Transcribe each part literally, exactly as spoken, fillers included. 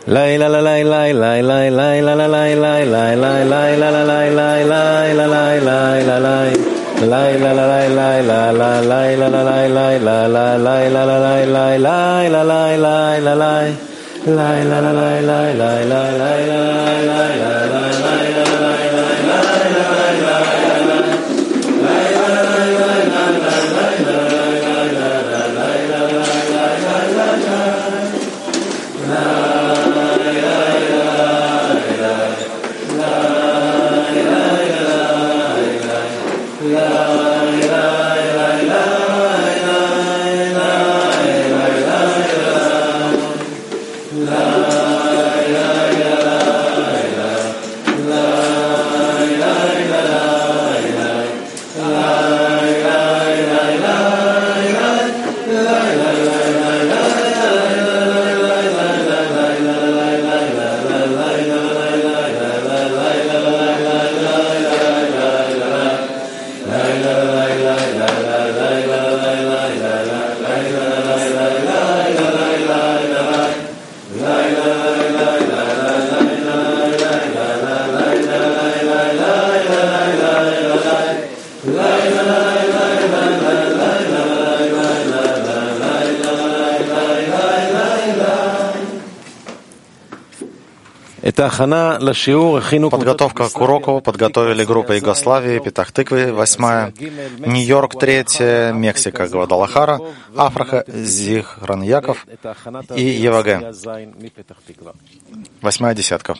Подготовка к уроку подготовили группа Югославии, Петах-Тыквы, восьмая, Нью-Йорк, третья, Мексика, Гвадалахара, Африка, Зихран Яков и ЕВГ. Восьмая десятка.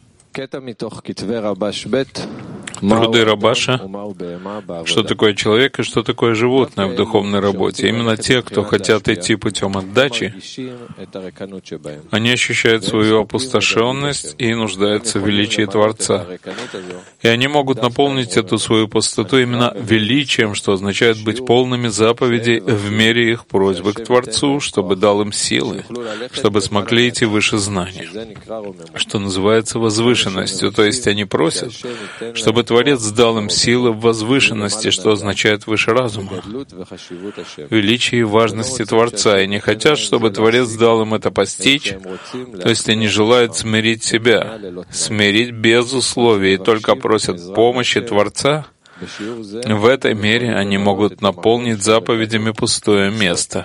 Труды Рабаша, что такое человек и что такое животное в духовной работе. Именно те, кто хотят идти путем отдачи, они ощущают свою опустошенность и нуждаются в величии Творца. И они могут наполнить эту свою пустоту именно величием, что означает быть полными заповедей в мере их просьбы к Творцу, чтобы дал им силы, чтобы смогли идти выше знания, что называется возвышенностью. То есть они просят, чтобы Творец дал им силы в возвышенности, что означает выше разума, величие и важности Творца, и не хотят, чтобы Творец дал им это постичь, то есть они желают смирить себя, смирить без условий, и только просят помощи Творца. В этой мере они могут наполнить заповедями пустое место.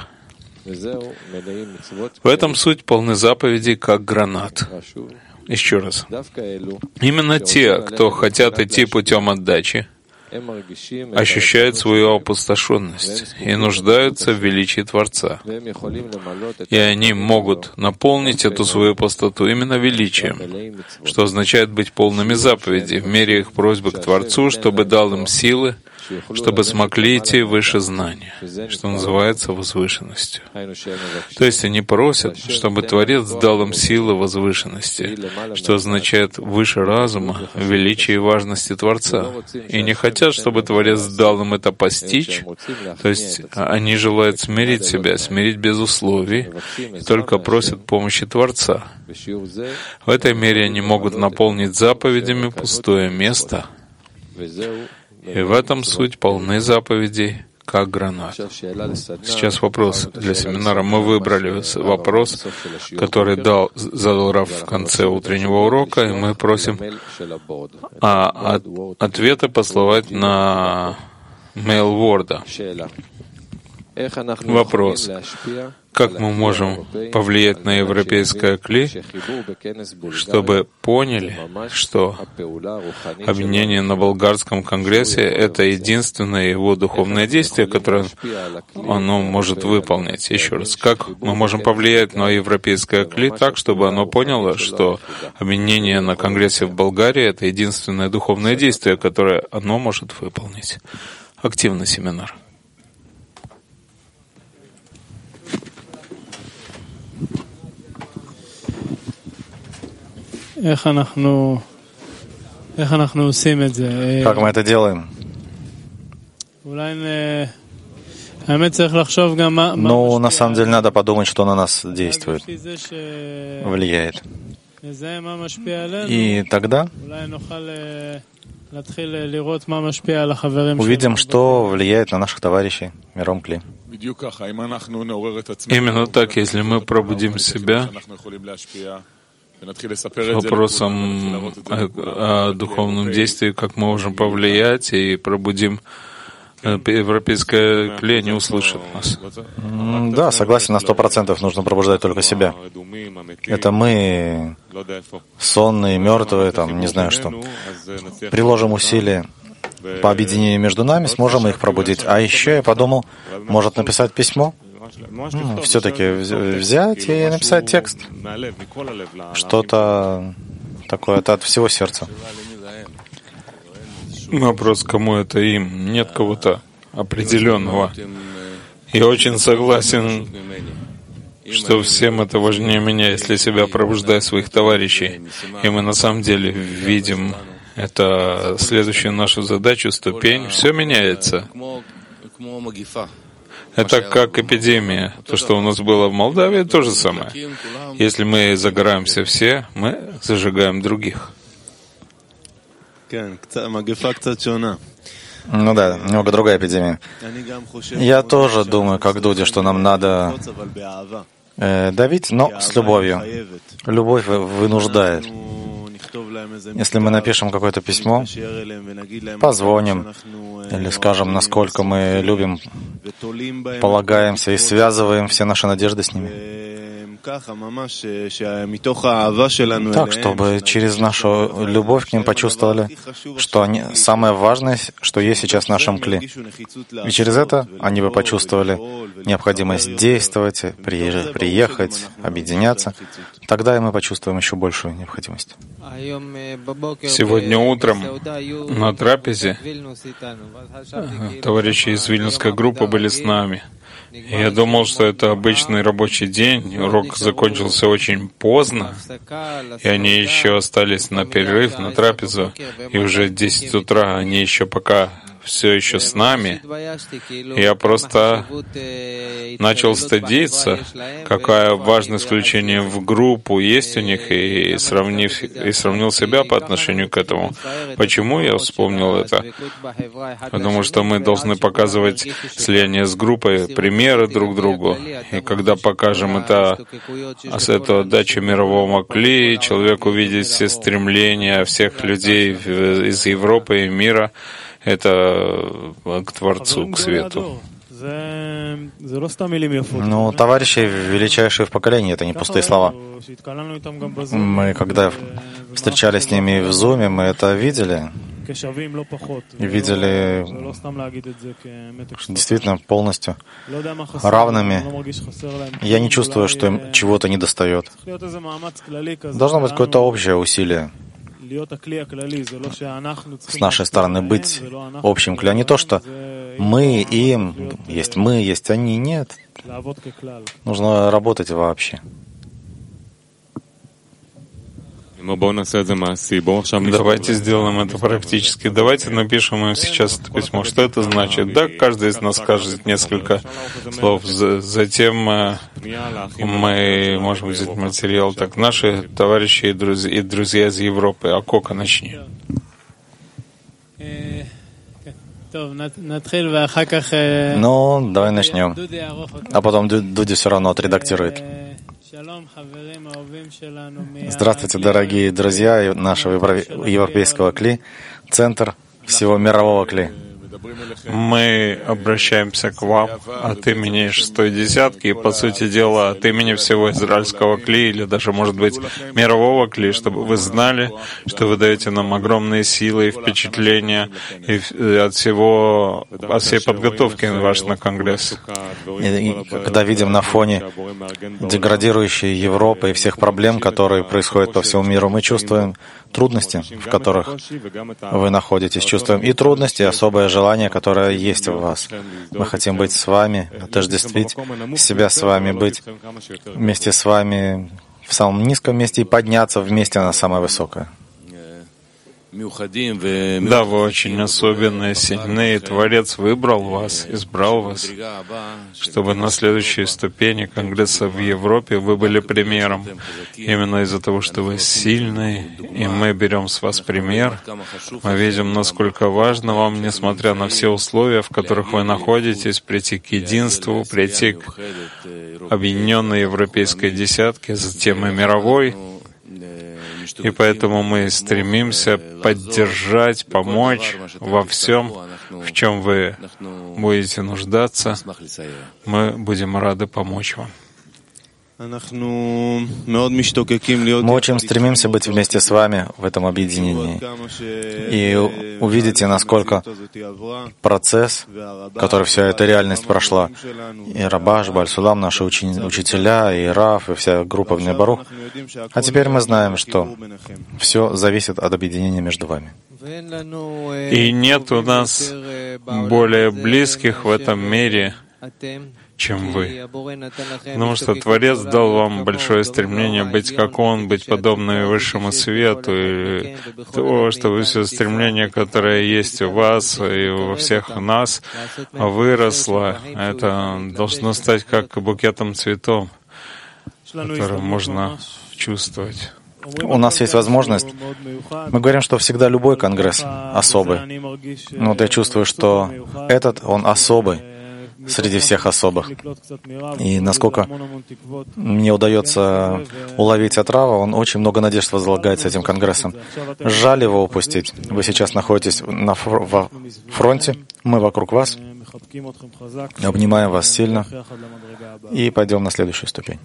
В этом суть полны заповедей, как гранат. Еще раз. Именно те, кто хотят идти путем отдачи, ощущают свою опустошенность и нуждаются в величии Творца. И они могут наполнить эту свою пустоту именно величием, что означает быть полными заповедей в мере их просьбы к Творцу, чтобы дал им силы, чтобы смогли идти выше знания, что называется возвышенностью. То есть они просят, чтобы Творец дал им силы возвышенности, что означает выше разума, величия и важности Творца. И не хотят, чтобы Творец дал им это постичь, то есть они желают смирить себя, смирить без условий, и только просят помощи Творца. В этой мере они могут наполнить заповедями пустое место, и в этом суть полны заповедей, как гранат. Сейчас вопрос для семинара. Мы выбрали вопрос, который дал, задал Рав в конце утреннего урока, и мы просим а, от, ответы послать на mail Word. Вопрос. Как мы можем повлиять на европейское кли, чтобы поняли, что объединение на болгарском конгрессе — это единственное его духовное действие, которое оно может выполнить. Еще раз, как мы можем повлиять на европейское кли так, чтобы оно поняло, что объединение на конгрессе в Болгарии — это единственное духовное действие, которое оно может выполнить. Активный семинар. Как мы это делаем? Ну, на самом деле, надо подумать, что на нас действует, влияет. И тогда увидим, что влияет на наших товарищей миром кли. Именно так, если мы пробудим себя, с вопросом о, о духовном действии, как мы можем повлиять и пробудим европейское кли, не услышит нас. Да, согласен на сто процентов, нужно пробуждать только себя. Это мы, сонные, мертвые, там, не знаю что. Приложим усилия по объединению между нами, сможем их пробудить. А еще я подумал, может написать письмо? Ну, все-таки взять и написать текст. Что-то такое от всего сердца. Вопрос, кому это им? Нет кого-то определенного. Я очень согласен, что всем это важнее меня, если себя пробуждать своих товарищей. И мы на самом деле видим это следующую нашу задачу, ступень. Все меняется. Это как эпидемия. То, что у нас было в Молдавии, то же самое. Если мы загораемся все, мы зажигаем других. Ну да, немного другая эпидемия. Я тоже думаю, как Дуди, что нам надо э, давить, но с любовью. Любовь вынуждает. Если мы напишем какое-то письмо, позвоним, или скажем, насколько мы любим, полагаемся и связываем все наши надежды с ними. Так, чтобы через нашу любовь к ним почувствовали, что они самое важное, что есть сейчас в нашем кли. И через это они бы почувствовали необходимость действовать, приехать, объединяться. Тогда и мы почувствуем еще большую необходимость. Сегодня утром на трапезе товарищи из Вильнюсской группы были с нами. Я думал, что это обычный рабочий день. Урок закончился очень поздно, и они еще остались на перерыв, на трапезу, и уже в десять утра они еще пока все еще с нами. Я просто начал стыдиться, какая важность включения в группу есть у них, и, сравнив, и сравнил себя по отношению к этому. Почему я вспомнил это? Потому что мы должны показывать слияние с группой, примеры друг другу. И когда покажем это, с этого отдачи мирового кли, человек увидит все стремления всех людей из Европы и мира, это к Творцу, к свету. Ну, товарищи величайшие в поколении, это не пустые слова. Мы, когда встречались с ними в Зуме, мы это видели. И видели действительно полностью равными. Я не чувствую, что им чего-то недостает. Должно быть какое-то общее усилие с нашей стороны быть общим кли, а не то, что мы, им, есть мы, есть они. Нет. Нужно работать вообще. Давайте сделаем это практически. Давайте напишем им сейчас это письмо. Что это значит? Да, каждый из нас скажет несколько слов. Затем мы можем взять материал. Так, наши товарищи и друзья, и друзья из Европы. А Кока, начни. Ну, давай начнем. А потом Дуди все равно отредактирует. Здравствуйте, дорогие друзья нашего европейского кли, центр всего мирового кли. Мы обращаемся к вам от имени шестой десятки и, по сути дела, от имени всего израильского кли, или даже, может быть, мирового кли, чтобы вы знали, что вы даете нам огромные силы и впечатления и от всего, от всей подготовки ваш на Конгресс. И, и когда видим на фоне деградирующей Европы и всех проблем, которые происходят по всему миру, мы чувствуем трудности, в которых вы находитесь, чувствуем и трудности, и особое желание, которое есть у вас. Мы хотим быть с вами, отождествить себя с вами, быть вместе с вами в самом низком месте и подняться вместе на самое высокое. Да, вы очень особенные, сильные. Творец выбрал вас, избрал вас, чтобы на следующей ступени Конгресса в Европе вы были примером. Именно из-за того, что вы сильный, и мы берем с вас пример, мы видим, насколько важно вам, несмотря на все условия, в которых вы находитесь, прийти к единству, прийти к объединенной европейской десятке, затем и мировой, И поэтому мы стремимся поддержать, помочь во всем, в чем вы будете нуждаться. Мы будем рады помочь вам. Мы очень стремимся быть вместе с вами в этом объединении и увидите, насколько процесс, который вся эта реальность прошла, и Рабаш, Бааль-Сулам, наши учени, учителя, и Рав, и вся группа в Небарух, а теперь мы знаем, что все зависит от объединения между вами. И нет у нас более близких в этом мире, чем вы. Потому что Творец дал вам большое стремление быть как Он, быть подобным Высшему Свету, и то, что все стремление, которое есть у вас и у всех нас, выросло. Это должно стать как букетом цветов, который можно чувствовать. У нас есть возможность. Мы говорим, что всегда любой конгресс особый. Но вот я чувствую, что этот, он особый среди всех особых. И насколько мне удается уловить от Рава, он очень много надежд возлагает с этим конгрессом. Жаль его упустить. Вы сейчас находитесь на фр- во фронте, мы вокруг вас, обнимаем вас сильно и пойдем на следующую ступень.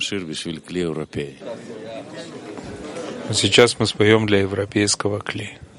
Сейчас мы споем для европейского кли.